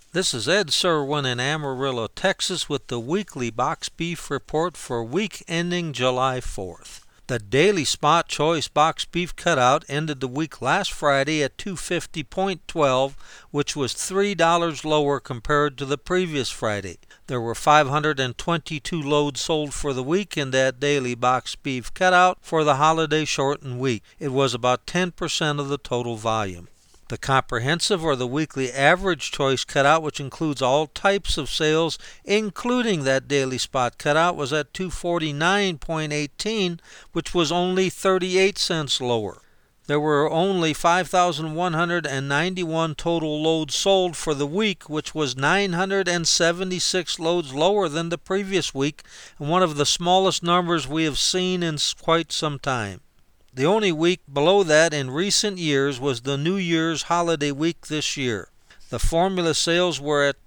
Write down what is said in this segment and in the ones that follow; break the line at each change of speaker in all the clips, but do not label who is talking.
This is Ed Serwin in Amarillo, Texas with the weekly box beef report for week ending July 4th. The daily spot choice box beef cutout ended the week last Friday at $250.12, which was $3 lower compared to the previous Friday. There were 522 loads sold for the week in that daily box beef cutout for the holiday shortened week. It was about 10% of the total volume. The comprehensive or the weekly average choice cutout, which includes all types of sales, including that daily spot cutout, was at $249.18, which was only 38 cents lower. There were only 5,191 total loads sold for the week, which was 976 loads lower than the previous week, and one of the smallest numbers we have seen in quite some time. The only week below that in recent years was the New Year's holiday week this year. The formula sales were at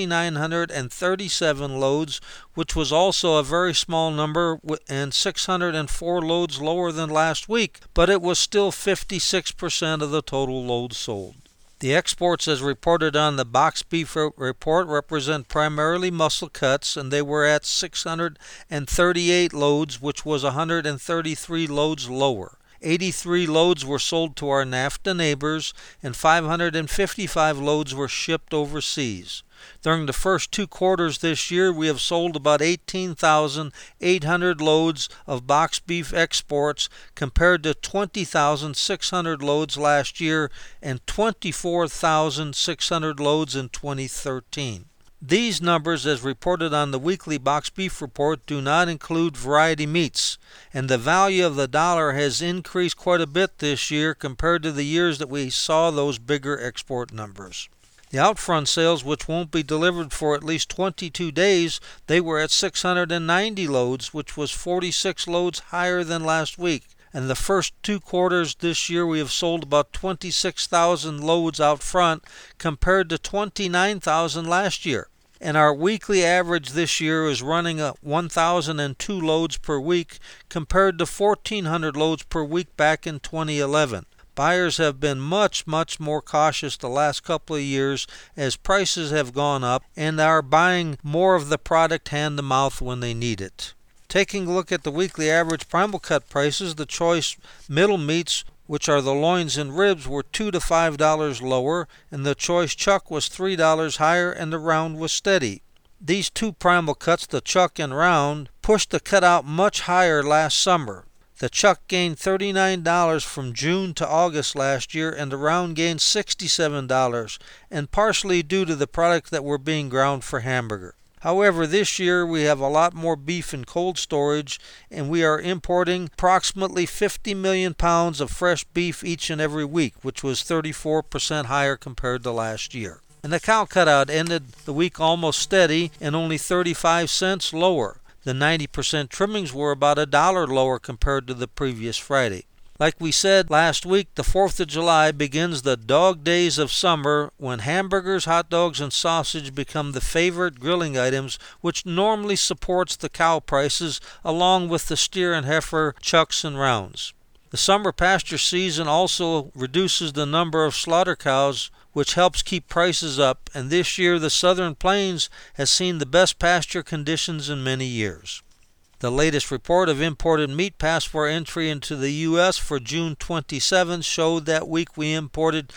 2,937 loads, which was also a very small number and 604 loads lower than last week, but it was still 56% of the total loads sold. The exports as reported on the box beef report represent primarily muscle cuts, and they were at 638 loads, which was 133 loads lower. 83 loads were sold to our NAFTA neighbors, and 555 loads were shipped overseas. During the first 2 quarters this year, we have sold about 18,800 loads of box beef exports compared to 20,600 loads last year and 24,600 loads in 2013. These numbers, as reported on the weekly box beef report, do not include variety meats, and the value of the dollar has increased quite a bit this year compared to the years that we saw those bigger export numbers. The outfront sales, which won't be delivered for at least 22 days, they were at 690 loads, which was 46 loads higher than last week. And the first 2 quarters this year we have sold about 26,000 loads out front compared to 29,000 last year. And our weekly average this year is running at 1,002 loads per week compared to 1,400 loads per week back in 2011. Buyers have been much more cautious the last couple of years as prices have gone up and are buying more of the product hand to mouth when they need it. Taking a look at the weekly average primal cut prices, the choice middle meats, which are the loins and ribs, were $2 to $5 lower, and the choice chuck was $3 higher, and the round was steady. These 2 primal cuts, the chuck and round, pushed the cutout much higher last summer. The chuck gained $39 from June to August last year, and the round gained $67, and partially due to the product that were being ground for hamburger. However, this year we have a lot more beef in cold storage, and we are importing approximately 50 million pounds of fresh beef each and every week, which was 34% higher compared to last year. And the cow cutout ended the week almost steady and only 35 cents lower. The 90% trimmings were about $1 lower compared to the previous Friday. Like we said last week, the 4th of July begins the dog days of summer when hamburgers, hot dogs, and sausage become the favorite grilling items, which normally supports the cow prices along with the steer and heifer chucks and rounds. The summer pasture season also reduces the number of slaughter cows, which helps keep prices up, and this year the Southern Plains has seen the best pasture conditions in many years. The latest report of imported meat passed for entry into the U.S. for June 27 showed that week we imported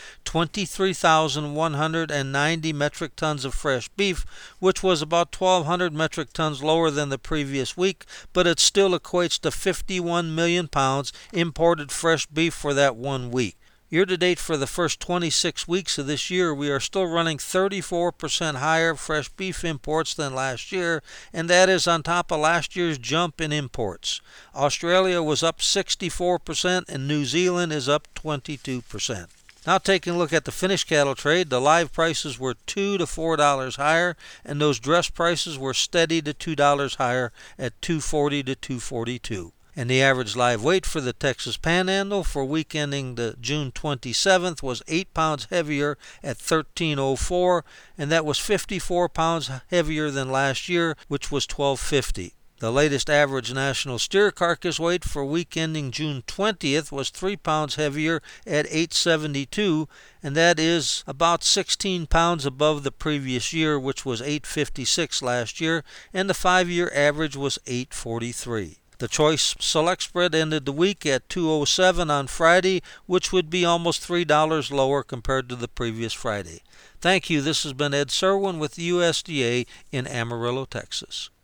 23,190 metric tons of fresh beef, which was about 1,200 metric tons lower than the previous week, but it still equates to 51 million pounds imported fresh beef for that 1 week. Year-to-date for the first 26 weeks of this year, we are still running 34% higher fresh beef imports than last year, and that is on top of last year's jump in imports. Australia was up 64%, and New Zealand is up 22%. Now taking a look at the finished cattle trade, the live prices were $2 to $4 higher, and those dress prices were steady to $2 higher at $2.40 to $2.42. And the average live weight for the Texas Panhandle for week ending the June 27th was 8 pounds heavier at 1304, and that was 54 pounds heavier than last year, which was 1250. The latest average national steer carcass weight for week ending June 20th was 3 pounds heavier at 872, and that is about 16 pounds above the previous year, which was 856 last year, and the 5-year average was 843. The Choice Select Spread ended the week at 207 on Friday, which would be almost $3 lower compared to the previous Friday. Thank you. This has been Ed Serwin with the USDA in Amarillo, Texas.